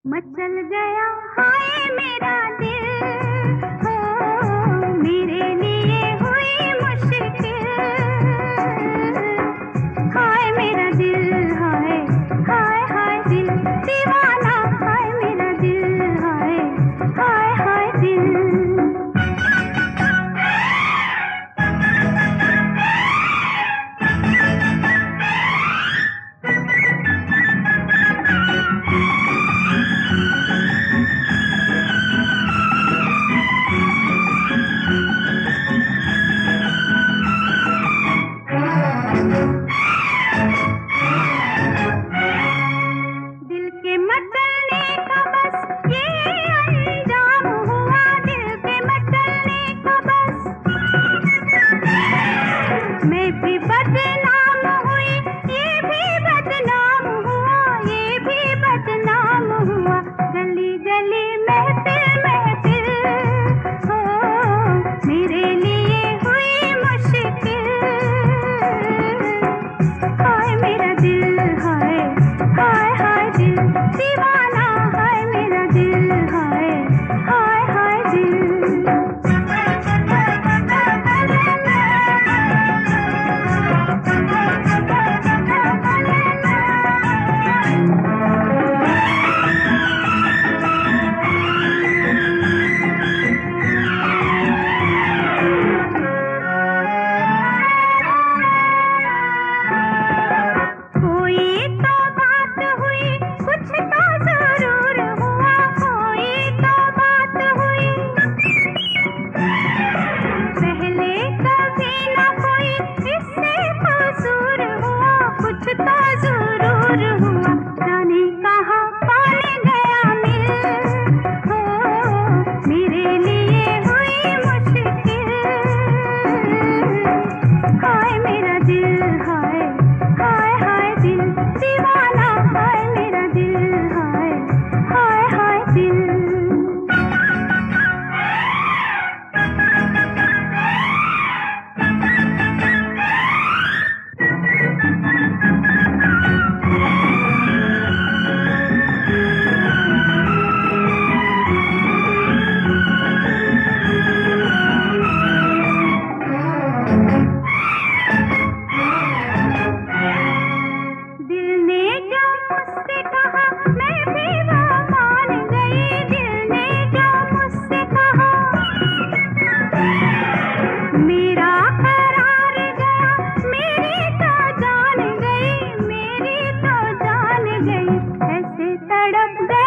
मचल गया हाय मेरा दिल, हो मेरे लिए हुई मुश्किल। हाय मेरा दिल, हाय हाय हाय दिल दीवाना, हाय मेरा दिल, हाय हाय हाय दिल। दिल के मचलने का बस ये अंजाम हुआ, दिल के मचलने का बस। मैं भी बदनाम हुई, ये भी बदनाम हुआ, ये भी बदनाम हुआ। गली गली महफिल महफिल, हो मेरे लिए हुई मुश्किल। हाय मेरा दिल, हाय हाय हाय दिल दीवाना, हाय मेरा दिल, हाय हाय हाय दिल। कोई तो बात हुई, कुछ तो जरूर हुआ, कोई तो बात हुई। पहले कभी ना कोई इससे कसूर हुआ, कुछ तो जरूर हुआ। जाने कहाँ पाने गया मिल, हो मेरे लिए हुई मुश्किल। हाय मेरा दिल, हाय हाय हाय दिल दीवाना, हाय मेरा दिल, हाय हाय हाय दिल। दिल ने जो मुझसे कहा मैं भी वो मान गई, दिल ने जो मुझसे कहा। मेरा करार गया, मेरी तो जान गई, मेरी तो जान गई। ऐसे तड़प गई